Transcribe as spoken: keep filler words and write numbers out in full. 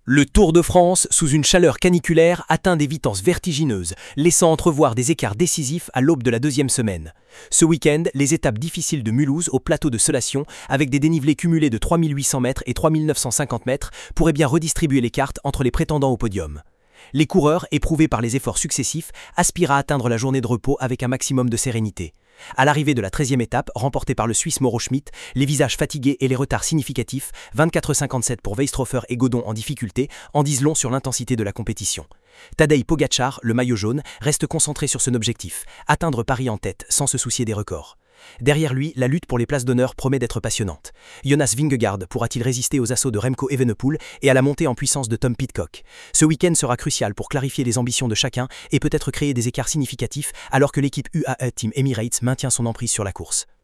Le Tour de France, sous une chaleur caniculaire, atteint des vitesses vertigineuses, laissant entrevoir des écarts décisifs à l'aube de la deuxième semaine. Ce week-end, les étapes difficiles de Mulhouse au plateau de Solation, avec des dénivelés cumulés de trois mille huit cents mètres et trois mille neuf cent cinquante mètres, pourraient bien redistribuer les cartes entre les prétendants au podium. Les coureurs, éprouvés par les efforts successifs, aspirent à atteindre la journée de repos avec un maximum de sérénité. À l'arrivée de la treizième étape, remportée par le Suisse Mauro Schmid, les visages fatigués et les retards significatifs, vingt-quatre cinquante-sept pour Weistrofer et Godon en difficulté, en disent long sur l'intensité de la compétition. Tadej Pogačar, le maillot jaune, reste concentré sur son objectif, atteindre Paris en tête sans se soucier des records. Derrière lui, la lutte pour les places d'honneur promet d'être passionnante. Jonas Vingegaard pourra-t-il résister aux assauts de Remco Evenepoel et à la montée en puissance de Tom Pidcock? Ce week-end sera crucial pour clarifier les ambitions de chacun et peut-être créer des écarts significatifs alors que l'équipe U A E Team Emirates maintient son emprise sur la course.